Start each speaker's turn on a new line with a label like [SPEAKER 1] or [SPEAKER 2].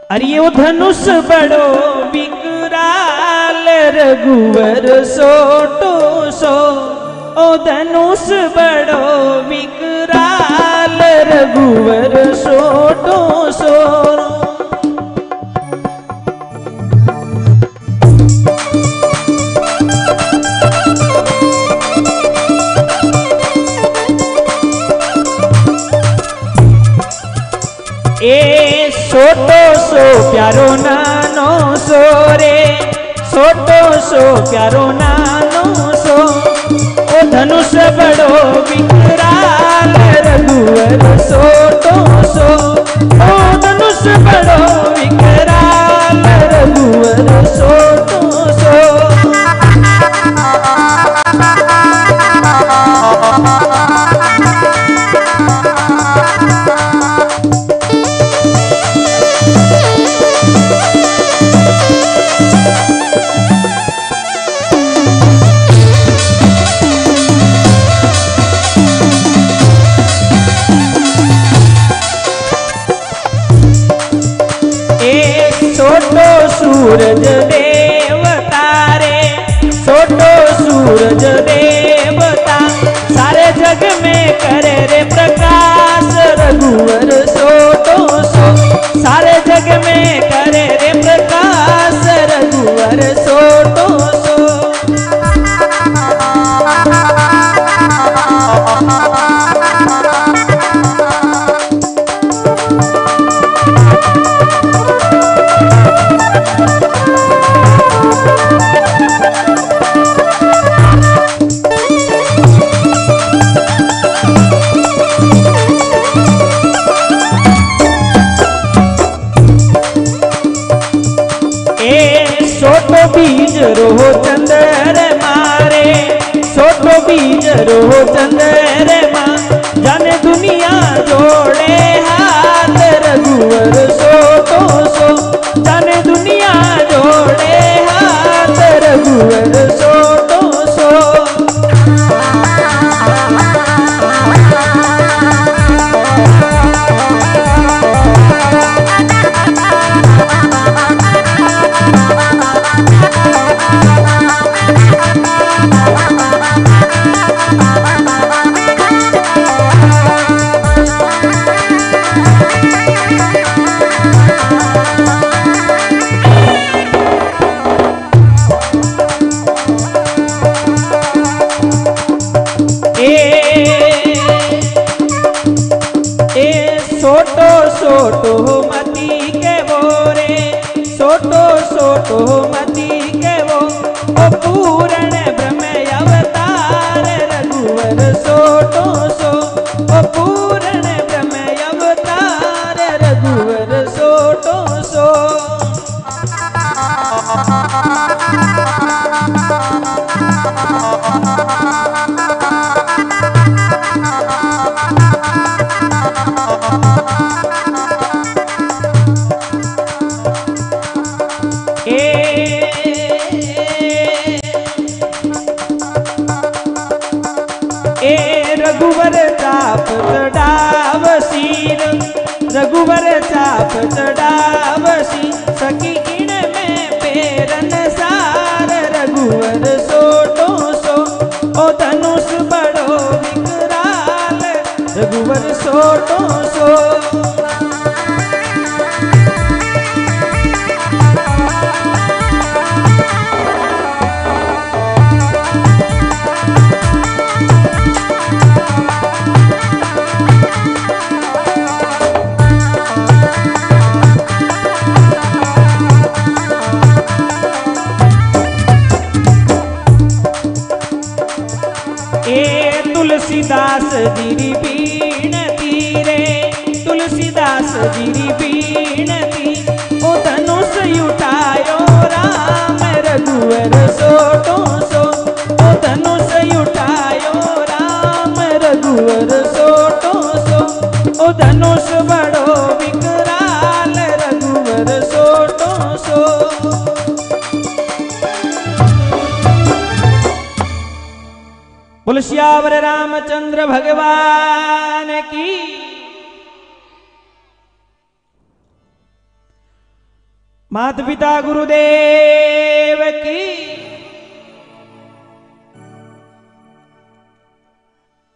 [SPEAKER 1] अरे ओ धनुष बड़ो विकराल रघुवर सोटो सो, ओ धनुष बड़ो विकराल रघुवर सोटो सो। ए सोटो सो प्यारो नानो सो रे, सोटो सो प्यारो नानो सो, ओ धनुष बड़ो विकराल रघुवर सोटो सो, ओ धनुष बड़ो विकराल रघुवर सोटो सो। सूरज देवता रे, सोटो सूरज देवता, सारे जग में करे रे प्रकाश रघुवर सोटो सो, सारे जग में करे रे प्रकाश रघुवर सोटो सो। बीज रोह चंद्रमा रे, सोटो बीज रोह चंद्रमा, जाने दुनिया जोड़े हाथ रघुवर सोटो सो, जाने दुनिया जोड़े हाथ रघुवर सोटो सो। सोटो मती के वो रे, सोटो सोटो मती के वो, ओ पूर्ण ब्रह्म अवतार रघुवर सोटो सो, ओ पूर्ण ब्रह्म अवतार रघुवर सोटो सो। रघुवर चाप चढ़ाव शीर, रघुवर चाप चढ़ाव शीर, सखी किण में पेरन सार रघुवर सोटो सो, ओ धनुष बड़ो विकराल रघुवर सोटो सो। तुलसीदास जीरी बीणती रे, तुलसीदास जीरी बीणती, ओ धनुष उठायो राम रघुवर सोटो सो, ओ धनुष उठायो राम रघुवर सोटो सो, ओ धनुष बड़ो विकराल रघुवर सोटो सो। बोल श्यावर रामचंद्र भगवान की। माता पिता गुरुदेव की